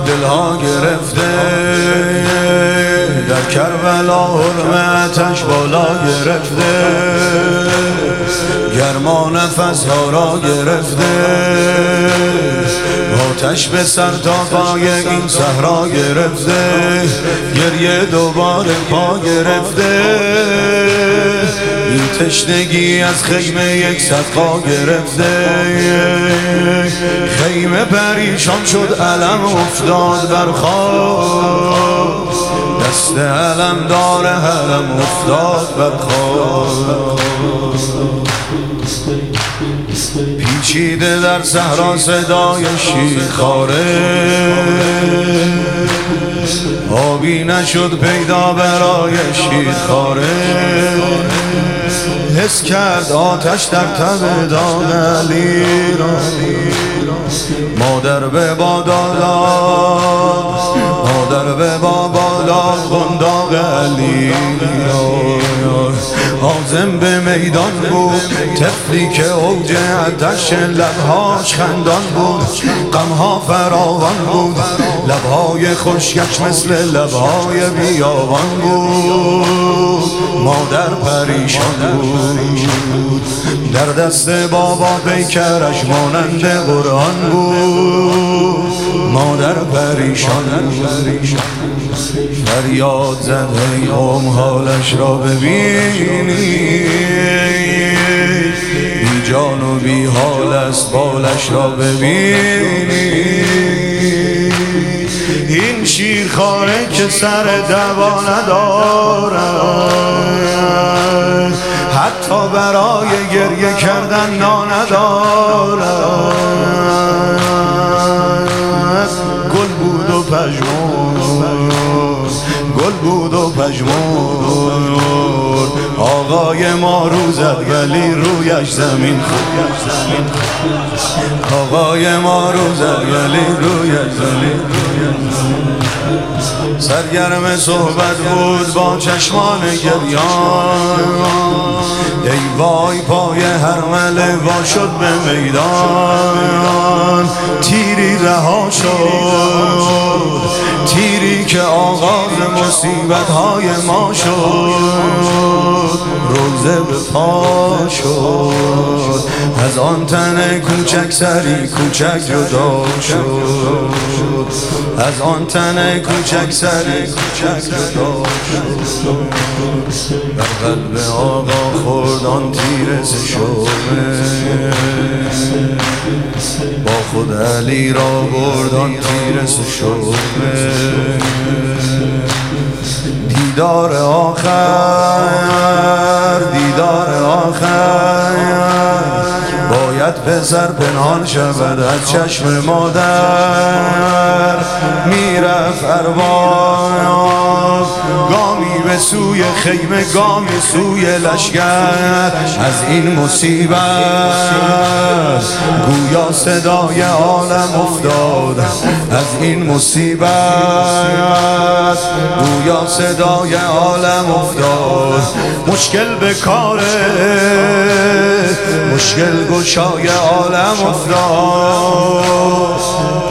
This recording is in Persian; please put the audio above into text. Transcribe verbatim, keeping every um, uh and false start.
دلها گرفته، در کربلا حرمتش بالا گرفته، گرما نفسها را گرفته، آتش به سر تا پای این صحرا گرفته، گریه دوباره پا گرفته، این تشنگی از خیمه یک صدقا گرفته، خیمه پریشان شد علم افتاد بر خاک، دست علم دار حرم افتاد بر خاک، پیچیده در صحرا صدای شیرخواره، آبی نشد پیدا برای شیرخواره، حس کرد آتش در تب داغ علی را، مادر به بابا داد، مادر به بابا داد بنداغ علی را، عازم به میدان بود، طفلی که اوج آتش لبهاش خندان بود، غمها فراوان بود، لبهای خشکش مثل لبهای بیابان بود، مادر پریشان بود، در دست بابا پیکرش مانند قرآن بود، مادر پریشان بود، فریاد زد ای قوم حالش را ببینی، بی جان و بی حال است بالش را ببینی، این شیرخواره که سر دوا ندارد، حتی برای گریه کردن نا ندارد، گل بود و پژمرد، گل بود و پژمرد، آقای ما رو زد ولی رویش زمین خورد، آقای ما رو زد ولی رویش زمین خورد، سرگرم صحبت بود با چشمان گریان، ای وای پای هرمله وا شد به میدان، تیری رها شد، تیری که آغاز مصیبت های ما شد، روزه به پا شد، از آن تن کوچک سری کوچک جدا شد، از آن تن کوچک سری کوچک جدا شد، در قلب آقا خورد آن تیر سشومه، با خود علی را برد آن تیر سشومه، دیدار آخر، دیدار آخر، باید پسر پنهان شود از چشم مادر، میرفت ارواح گامی به سوی خیمه، گامی سوی لشگر، از این مصیبت گویا صدای عالم افتاد، از این مصیبت گویا صدای عالم افتاد، مشکل به کار مشکل گشای عالم افتاد.